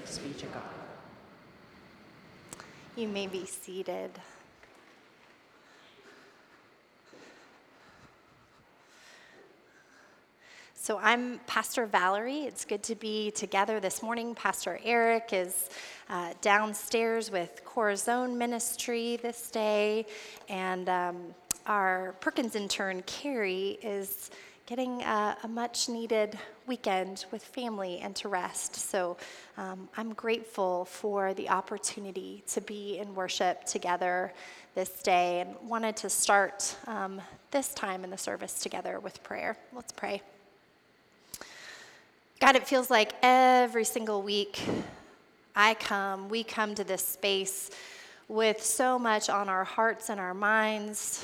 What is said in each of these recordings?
speech of God. You may be seated. So I'm Pastor Valerie. It's good to be together this morning. Pastor Eric is downstairs with Corazon Ministry this day, and our Perkins intern, Carrie, is getting a much-needed weekend with family and to rest. So I'm grateful for the opportunity to be in worship together this day, and wanted to start this time in the service together with prayer. Let's pray. God, it feels like every single week we come to this space with so much on our hearts and our minds.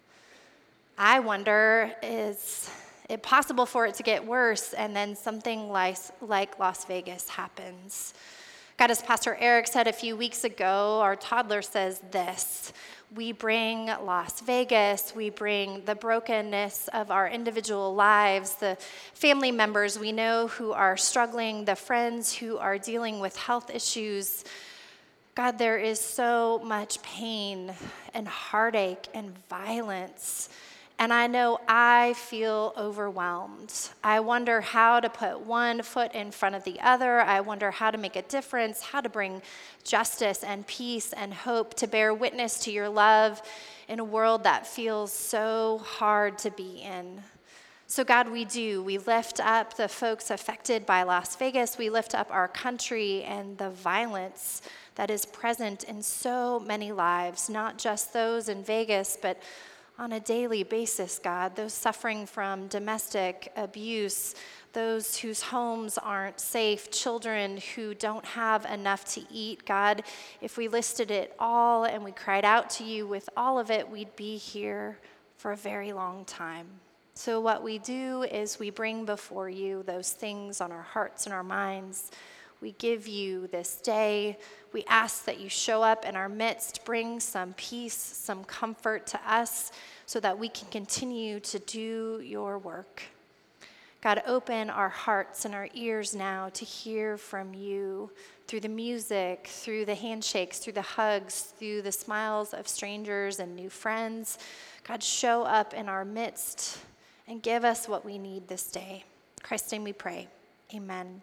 I wonder, is it possible for it to get worse and then something like Las Vegas happens? God, as Pastor Eric said a few weeks ago, our toddler says this: we bring Las Vegas, we bring the brokenness of our individual lives, the family members we know who are struggling, the friends who are dealing with health issues. God, there is so much pain and heartache and violence. And I know I feel overwhelmed. I wonder how to put one foot in front of the other. I wonder how to make a difference, how to bring justice and peace and hope, to bear witness to your love in a world that feels so hard to be in. So God, we lift up the folks affected by Las Vegas. We lift up our country and the violence that is present in so many lives, not just those in Vegas, but on a daily basis, God, those suffering from domestic abuse, those whose homes aren't safe, children who don't have enough to eat. God, if we listed it all and we cried out to you with all of it, we'd be here for a very long time. So what we do is we bring before you those things on our hearts and our minds. We give you this day. We ask that you show up in our midst, bring some peace, some comfort to us so that we can continue to do your work. God, open our hearts and our ears now to hear from you through the music, through the handshakes, through the hugs, through the smiles of strangers and new friends. God, show up in our midst and give us what we need this day. In Christ's name we pray. Amen.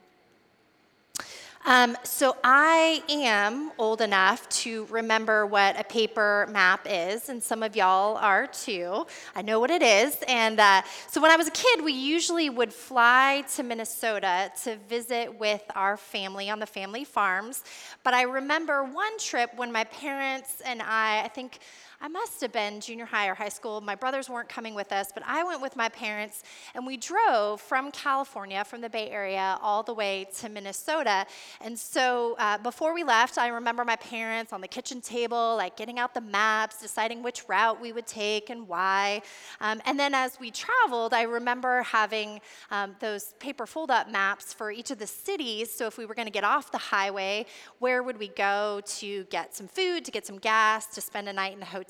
So I am old enough to remember what a paper map is, and some of y'all are too. I know what it is. And so when I was a kid, we usually would fly to Minnesota to visit with our family on the family farms. But I remember one trip when my parents and I think I must have been junior high or high school. My brothers weren't coming with us, but I went with my parents, and we drove from California, from the Bay Area, all the way to Minnesota. And so before we left, I remember my parents on the kitchen table, like getting out the maps, deciding which route we would take and why. And then as we traveled, I remember having those paper fold-up maps for each of the cities. So if we were going to get off the highway, where would we go to get some food, to get some gas, to spend a night in a hotel?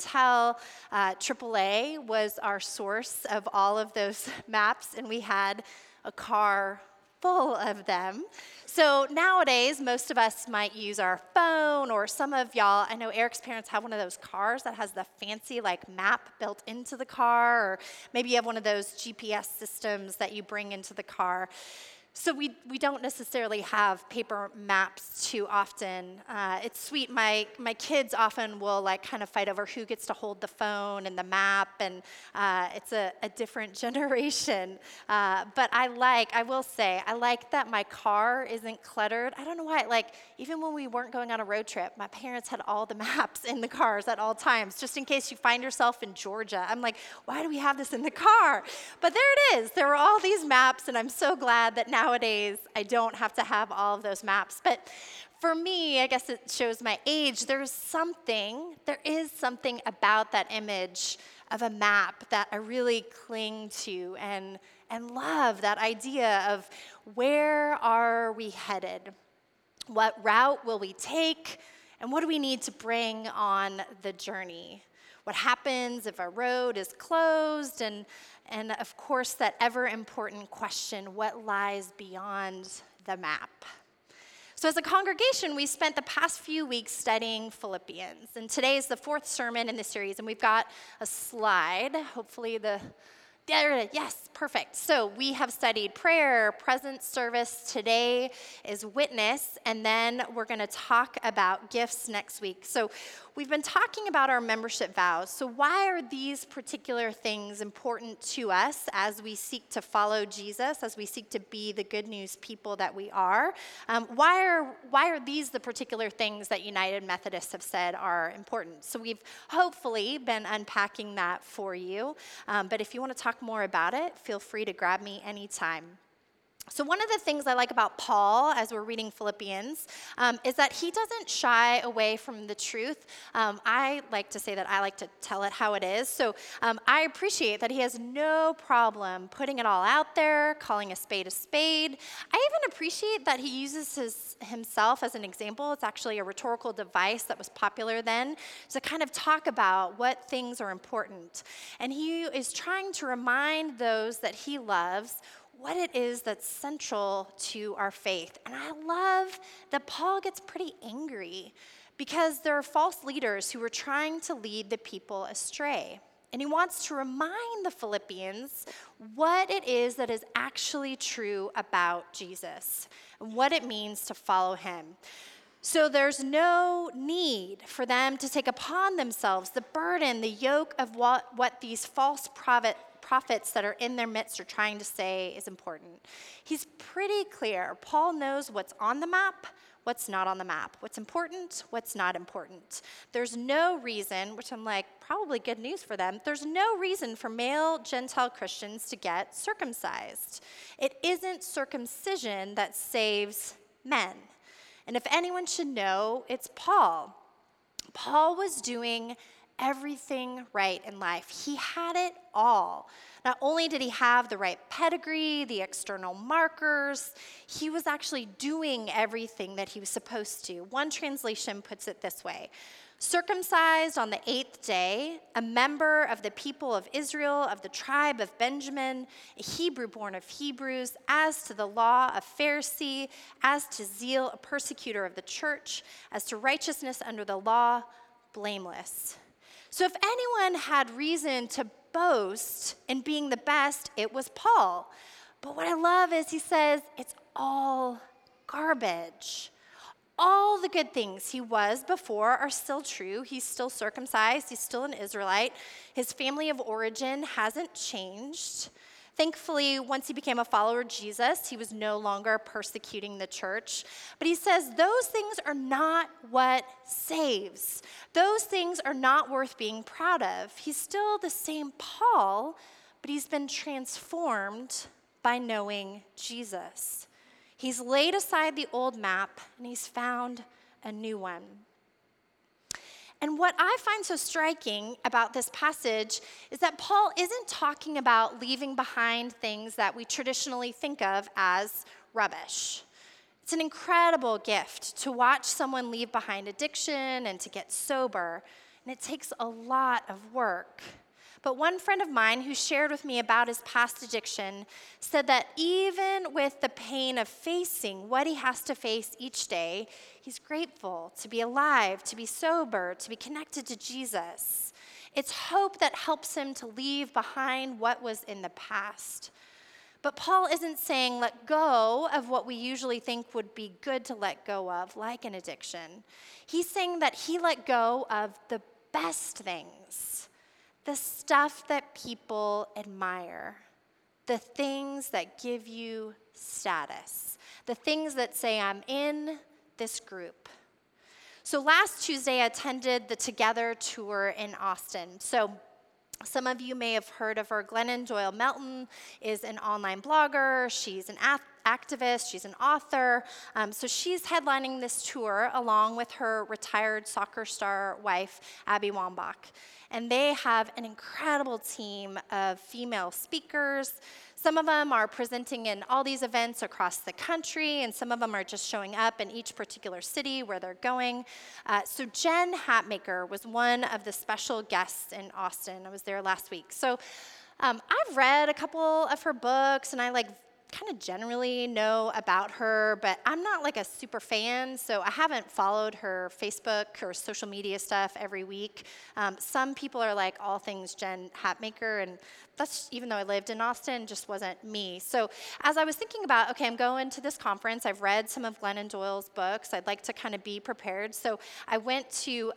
AAA was our source of all of those maps, and we had a car full of them. So nowadays, most of us might use our phone, or some of y'all, I know Eric's parents have one of those cars that has the fancy map built into the car, or maybe you have one of those GPS systems that you bring into the car. So we don't necessarily have paper maps too often. It's sweet. My kids often will kind of fight over who gets to hold the phone and the map, and it's a different generation. But I will say, I like that my car isn't cluttered. I don't know why. Even when we weren't going on a road trip, my parents had all the maps in the cars at all times, just in case you find yourself in Georgia. I'm like, why do we have this in the car? But there it is. There were all these maps, and I'm so glad that nowadays I don't have to have all of those maps. But for me, I guess it shows my age, there is something about that image of a map that I really cling to and love, that idea of where are we headed? What route will we take? And what do we need to bring on the journey? What happens if a road is closed? And of course, that ever important question, what lies beyond the map? So as a congregation, we spent the past few weeks studying Philippians. And today is the fourth sermon in the series, and we've got a slide. Hopefully there it is. Yes, perfect. So we have studied prayer, presence, service. Today is witness, and then we're going to talk about gifts next week. So we've been talking about our membership vows. So why are these particular things important to us as we seek to follow Jesus, as we seek to be the good news people that we are? Why are these the particular things that United Methodists have said are important? So we've hopefully been unpacking that for you. But if you want to talk more about it, feel free to grab me anytime. So one of the things I like about Paul as we're reading Philippians is that he doesn't shy away from the truth. I like to say that I like to tell it how it is. So I appreciate that he has no problem putting it all out there, calling a spade a spade. I even appreciate that he uses himself as an example. It's actually a rhetorical device that was popular then to kind of talk about what things are important. And he is trying to remind those that he loves what it is that's central to our faith. And I love that Paul gets pretty angry because there are false leaders who are trying to lead the people astray. And he wants to remind the Philippians what it is that is actually true about Jesus and what it means to follow him. So there's no need for them to take upon themselves the burden, the yoke of what these false prophets that are in their midst are trying to say is important. He's pretty clear. Paul knows what's on the map, what's not on the map, what's important, what's not important. There's no reason, which I'm like, probably good news for them, there's no reason for male Gentile Christians to get circumcised. It isn't circumcision that saves men. And if anyone should know, it's Paul. Paul was doing everything right in life. He had it all. Not only did he have the right pedigree, the external markers, he was actually doing everything that he was supposed to. One translation puts it this way: circumcised on the 8th day, a member of the people of Israel, of the tribe of Benjamin, a Hebrew born of Hebrews, as to the law, a Pharisee, as to zeal, a persecutor of the church, as to righteousness under the law, blameless. So if anyone had reason to boast in being the best, it was Paul. But what I love is he says it's all garbage. All the good things he was before are still true. He's still circumcised. He's still an Israelite. His family of origin hasn't changed. Thankfully, once he became a follower of Jesus, he was no longer persecuting the church. But he says those things are not what saves. Those things are not worth being proud of. He's still the same Paul, but he's been transformed by knowing Jesus. He's laid aside the old map, and he's found a new one. And what I find so striking about this passage is that Paul isn't talking about leaving behind things that we traditionally think of as rubbish. It's an incredible gift to watch someone leave behind addiction and to get sober, and it takes a lot of work. But one friend of mine who shared with me about his past addiction said that even with the pain of facing what he has to face each day, he's grateful to be alive, to be sober, to be connected to Jesus. It's hope that helps him to leave behind what was in the past. But Paul isn't saying let go of what we usually think would be good to let go of, like an addiction. He's saying that he let go of the best things. The stuff that people admire, the things that give you status, the things that say, I'm in this group. So last Tuesday, I attended the Together tour in Austin. So some of you may have heard of her. Glennon Doyle Melton is an online blogger. She's an activist. She's an author. So she's headlining this tour along with her retired soccer star wife, Abby Wambach. And they have an incredible team of female speakers. Some of them are presenting in all these events across the country, and some of them are just showing up in each particular city where they're going. So Jen Hatmaker was one of the special guests in Austin. I was there last week. So I've read a couple of her books, and I kind of generally know about her, but I'm not like a super fan, so I haven't followed her Facebook or social media stuff every week. Some people are like all things Jen Hatmaker, and that's, even though I lived in Austin, just wasn't me. So as I was thinking about, okay, I'm going to this conference, I've read some of Glennon Doyle's books, I'd like to kind of be prepared. So I went to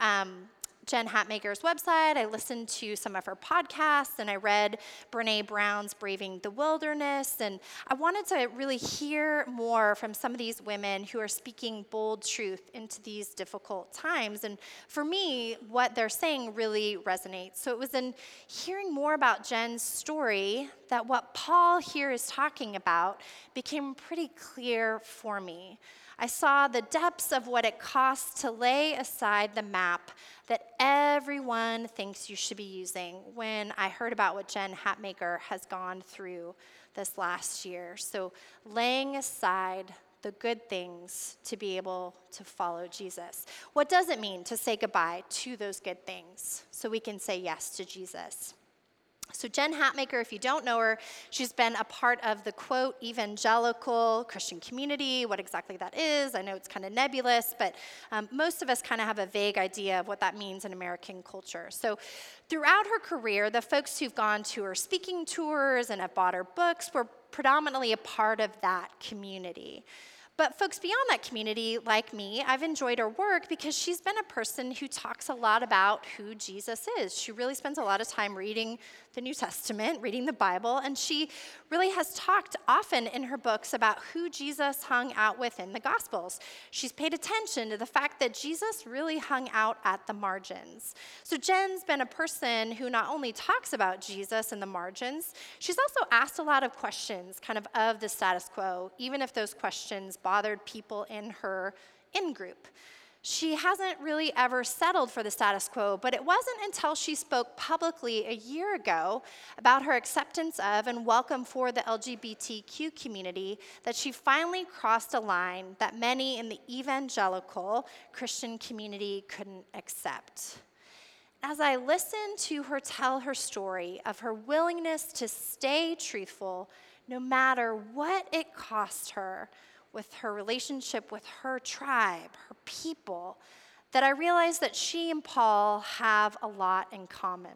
Jen Hatmaker's website, I listened to some of her podcasts, and I read Brene Brown's Braving the Wilderness, and I wanted to really hear more from some of these women who are speaking bold truth into these difficult times. And for me, what they're saying really resonates. So it was in hearing more about Jen's story that what Paul here is talking about became pretty clear for me. I saw the depths of what it costs to lay aside the map that everyone thinks you should be using when I heard about what Jen Hatmaker has gone through this last year. So laying aside the good things to be able to follow Jesus. What does it mean to say goodbye to those good things so we can say yes to Jesus? So Jen Hatmaker, if you don't know her, she's been a part of the, quote, evangelical Christian community. What exactly that is, I know it's kind of nebulous, but most of us kind of have a vague idea of what that means in American culture. So throughout her career, the folks who've gone to her speaking tours and have bought her books were predominantly a part of that community. But folks beyond that community, like me, I've enjoyed her work because she's been a person who talks a lot about who Jesus is. She really spends a lot of time reading the New Testament, reading the Bible, and she really has talked often in her books about who Jesus hung out with in the Gospels. She's paid attention to the fact that Jesus really hung out at the margins. So Jen's been a person who not only talks about Jesus in the margins, she's also asked a lot of questions kind of the status quo, even if those questions bothered people in her in-group. She hasn't really ever settled for the status quo, but it wasn't until she spoke publicly a year ago about her acceptance of and welcome for the LGBTQ community that she finally crossed a line that many in the evangelical Christian community couldn't accept. As I listened to her tell her story of her willingness to stay truthful no matter what it cost her, with her relationship with her tribe, her people, that I realized that she and Paul have a lot in common.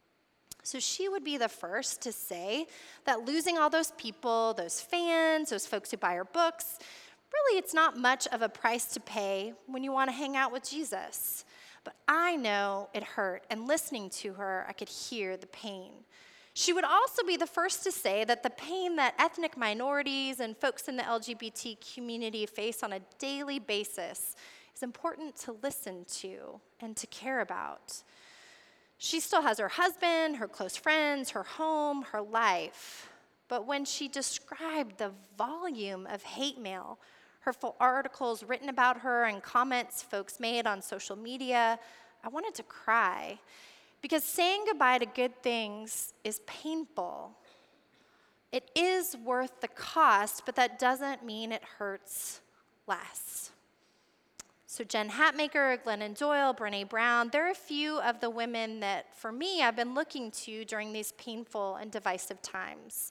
So she would be the first to say that losing all those people, those fans, those folks who buy her books, really it's not much of a price to pay when you want to hang out with Jesus. But I know it hurt, and listening to her, I could hear the pain. She would also be the first to say that the pain that ethnic minorities and folks in the LGBT community face on a daily basis is important to listen to and to care about. She still has her husband, her close friends, her home, her life. But when she described the volume of hate mail, hurtful articles written about her and comments folks made on social media, I wanted to cry. Because saying goodbye to good things is painful. It is worth the cost, but that doesn't mean it hurts less. So Jen Hatmaker, Glennon Doyle, Brene Brown, they're a few of the women that, for me, I've been looking to during these painful and divisive times.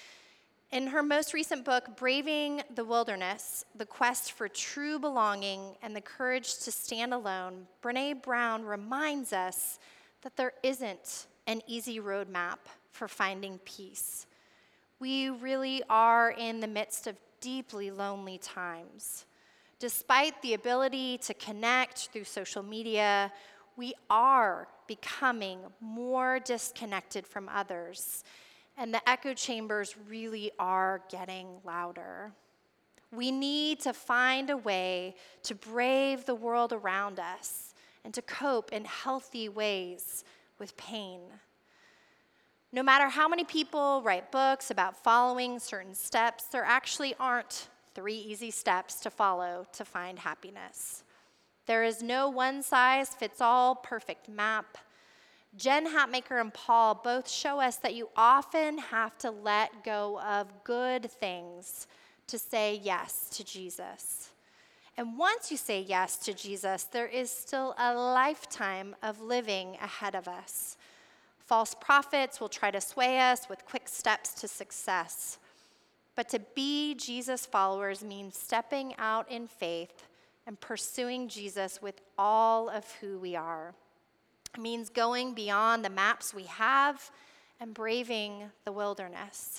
In her most recent book, Braving the Wilderness, The Quest for True Belonging and the Courage to Stand Alone, Brene Brown reminds us that there isn't an easy roadmap for finding peace. We really are in the midst of deeply lonely times. Despite the ability to connect through social media, we are becoming more disconnected from others, and the echo chambers really are getting louder. We need to find a way to brave the world around us and to cope in healthy ways with pain. No matter how many people write books about following certain steps, there actually aren't 3 easy steps to follow to find happiness. There is no one-size-fits-all perfect map. Jen Hatmaker and Paul both show us that you often have to let go of good things to say yes to Jesus. And once you say yes to Jesus, there is still a lifetime of living ahead of us. False prophets will try to sway us with quick steps to success. But to be Jesus followers means stepping out in faith and pursuing Jesus with all of who we are. It means going beyond the maps we have and braving the wilderness.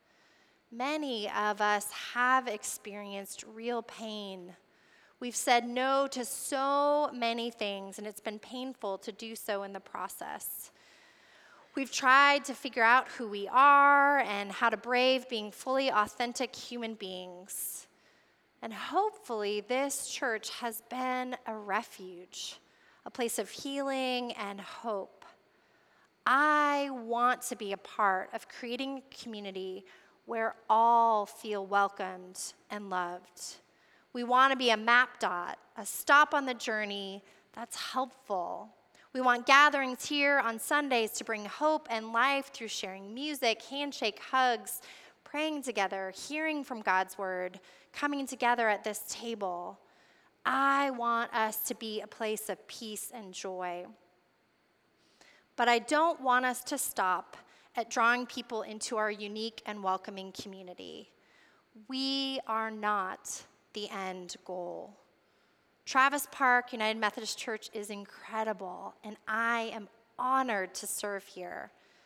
Many of us have experienced real pain. We've said no to so many things, and it's been painful to do so in the process. We've tried to figure out who we are and how to brave being fully authentic human beings. And hopefully, this church has been a refuge, a place of healing and hope. I want to be a part of creating a community where all feel welcomed and loved. We want to be a map dot, a stop on the journey that's helpful. We want gatherings here on Sundays to bring hope and life through sharing music, handshake, hugs, praying together, hearing from God's word, coming together at this table. I want us to be a place of peace and joy. But I don't want us to stop at drawing people into our unique and welcoming community. We are not the end goal. Travis Park United Methodist Church is incredible, and I am honored to serve here.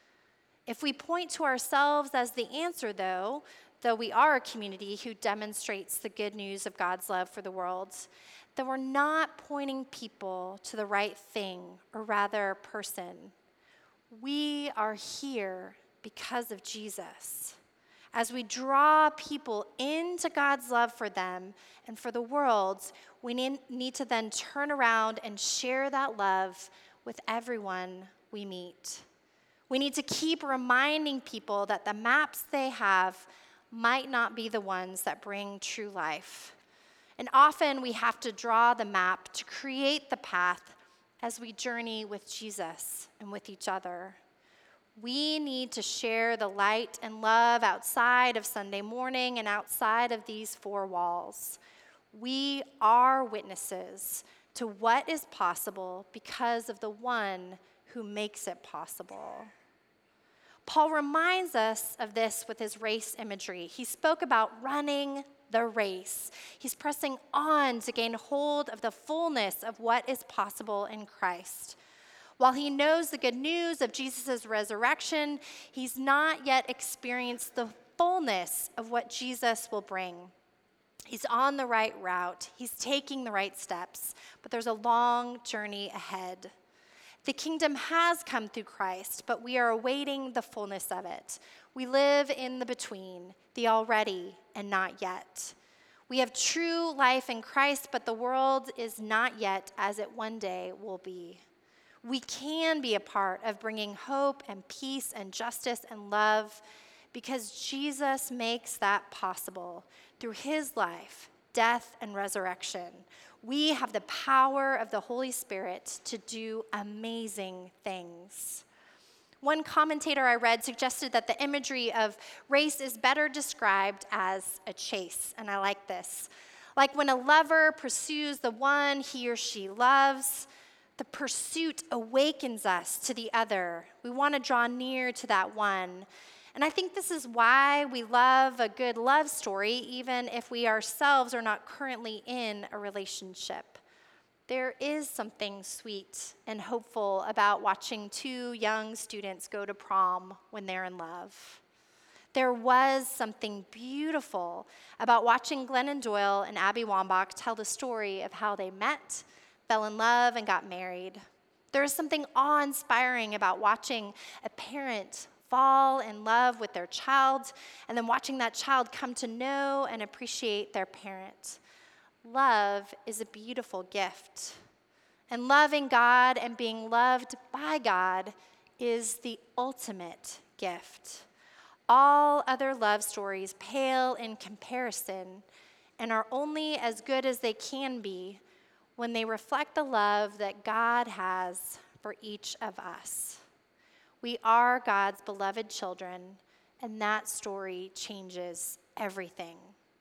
If we point to ourselves as the answer, though we are a community who demonstrates the good news of God's love for the world, then we're not pointing people to the right thing, or rather, person. We are here because of Jesus. As we draw people into God's love for them and for the world, we need to then turn around and share that love with everyone we meet. We need to keep reminding people that the maps they have might not be the ones that bring true life. And often we have to draw the map to create the path as we journey with Jesus and with each other. We need to share the light and love outside of Sunday morning and outside of these four walls. We are witnesses to what is possible because of the one who makes it possible. Paul reminds us of this with his race imagery. He spoke about running the race. He's pressing on to gain hold of the fullness of what is possible in Christ. While he knows the good news of Jesus' resurrection, he's not yet experienced the fullness of what Jesus will bring. He's on the right route. He's taking the right steps, but there's a long journey ahead. The kingdom has come through Christ, but we are awaiting the fullness of it. We live in the between, the already and not yet. We have true life in Christ, but the world is not yet as it one day will be. We can be a part of bringing hope and peace and justice and love because Jesus makes that possible through his life, death, and resurrection. We have the power of the Holy Spirit to do amazing things. One commentator I read suggested that the imagery of race is better described as a chase, and I like this. Like when a lover pursues the one he or she loves, the pursuit awakens us to the other. We want to draw near to that one. And I think this is why we love a good love story, even if we ourselves are not currently in a relationship. There is something sweet and hopeful about watching two young students go to prom when they're in love. There was something beautiful about watching Glennon Doyle and Abby Wambach tell the story of how they met, fell in love, and got married. There is something awe-inspiring about watching a parent fall in love with their child and then watching that child come to know and appreciate their parent. Love is a beautiful gift. And loving God and being loved by God is the ultimate gift. All other love stories pale in comparison and are only as good as they can be when they reflect the love that God has for each of us. We are God's beloved children, and that story changes everything.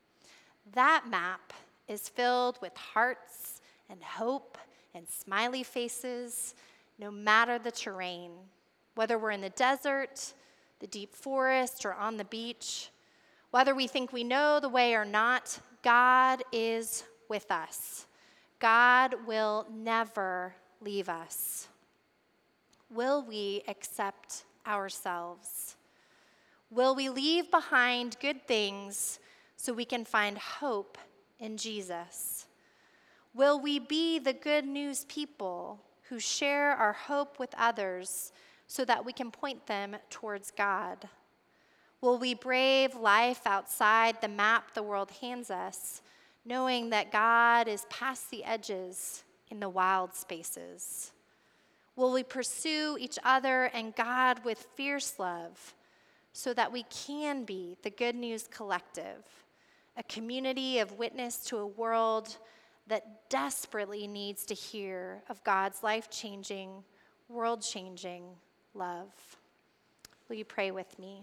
That map is filled with hearts and hope and smiley faces, no matter the terrain. Whether we're in the desert, the deep forest, or on the beach, Whether we think we know the way or not, God is with us. God will never leave us. Will we accept ourselves? Will we leave behind good things so we can find hope in Jesus? Will we be the good news people who share our hope with others so that we can point them towards God? Will we brave life outside the map the world hands us, knowing that God is past the edges in the wild spaces? Will we pursue each other and God with fierce love so that we can be the Good News Collective, a community of witness to a world that desperately needs to hear of God's life-changing, world-changing love? Will you pray with me?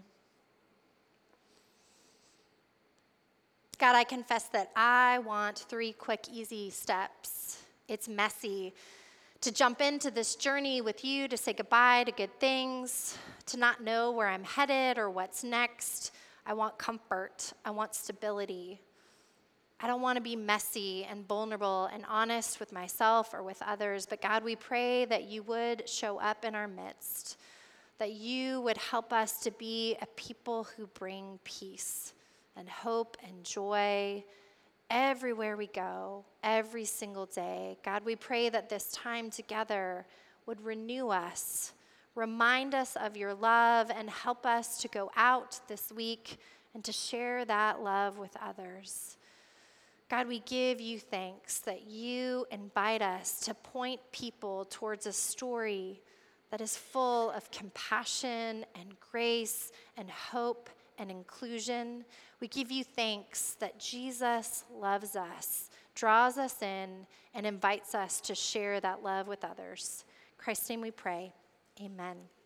God, I confess that I want 3 quick, easy steps. It's messy to jump into this journey with you, to say goodbye to good things, to not know where I'm headed or what's next. I want comfort. I want stability. I don't want to be messy and vulnerable and honest with myself or with others, but God, we pray that you would show up in our midst, that you would help us to be a people who bring peace and hope and joy everywhere we go, every single day. God, we pray that this time together would renew us, remind us of your love, and help us to go out this week and to share that love with others. God, we give you thanks that you invite us to point people towards a story that is full of compassion and grace and hope and inclusion. We give you thanks that Jesus loves us, draws us in, and invites us to share that love with others. In Christ's name we pray. Amen.